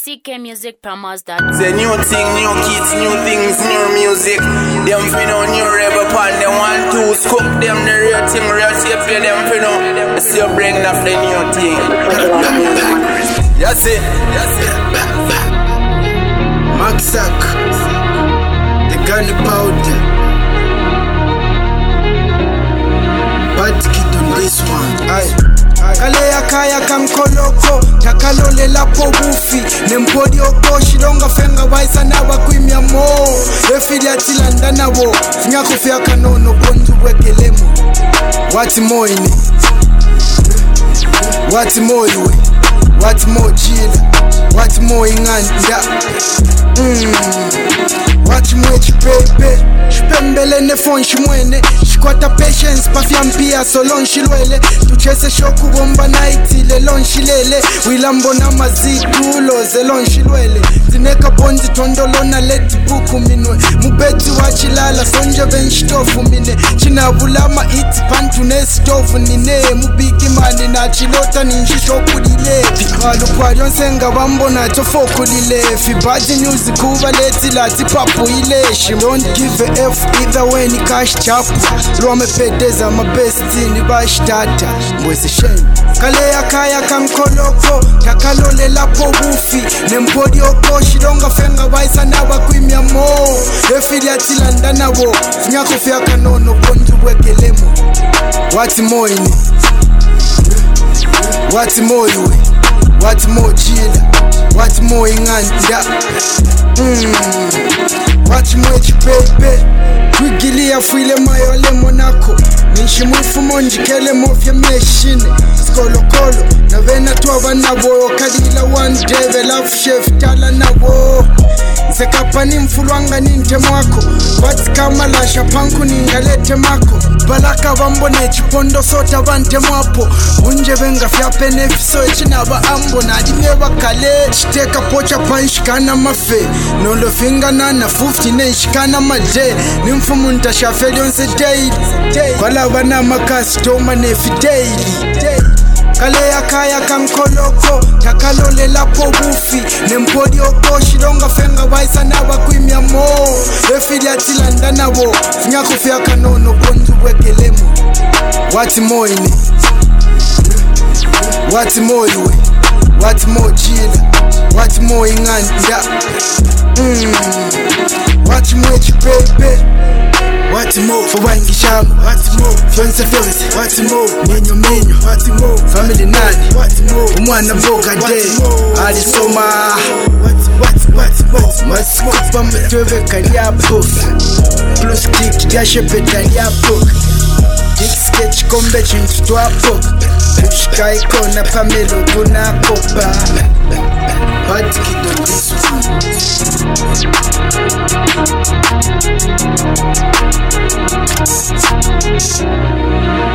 ckmusicpromos.com. Say new thing, new kids, new things, new music. Them finna new rebel pan, them want to scoop them the real thing, real shape, play them finna. See you bring up the new thing. That's it, that's it. Maxak, the gun powder. Bad kid on this one. Aye. Kale ya kaya kankoloko takalole lapo bufi nempodi oko shidonga fenga waisa nawa kuimya mo efili atilanda nabo finyako fya kanono konju wekelemo wati moini wati moiwe wati mojila wati moinganda wati mwechi pepe shipembele nefon shimwene shikwata patience pafya mpia solon shilwele tuchese shoku bomba naiti lelon shilele wilambo na mazitu loze lon shilwele zineka bonzi tondolona leti buku minwe mubeti wachilala sonja benshitofu mine chinabulama iti pantu nesitofu nine mubigi mani na chilota ninshishoku lilefi walukwa yonsenga bambo na tofoku lilefi baji news kuba leti lati papu ileshi don't give a F either way ni cash chapu Rome pedeza mabesti ni bashtata mwese shame kale ya kaya kankoloko takalole lapo bufi nempodi oko shidonga fenga waisa nawa kuimya mo efili atilanda nabo finyako fya kanono konju wekelemo wati moini wati moiwe wati mojila wati moinganda wati mwechi pepe kwigilia fuile mayole monako ninshimufu monjikele mofya meshine skolokolo na vena tuwa nabo kadila one day velafu chef tala nabo Sekapani mfulwanga ninte mwako wati kama lasha panku ningalete mako balaka bambone chipondo sota bante mwapo unje venga fyape nefiso echinaba ambo na adimeba kale chiteka pocha panshikana mafe nolo finga nana 50 nenshikana maje nimfumu ntashafeli onse daily wala wana makastoma nefi daily kale ya kaya kankoloko takalole lapo bufi nempodi oko shidonga fenga waisa nawa kuimya mo efili atilanda nabo finyako fya kanono konju wekelemo wati moini wati moiwe wati mojila wati moinganda wati mwechi pepe wati mo fubangi shama wati mo fiance wati mo menyo wati mo family nani wati mo umwana boga day alisoma wati kupa mtove kaliapo plus kick yashepeta liapo kick sketch kombe chintu twapo ushika ikona pamelo tunakopa bad kid on this one.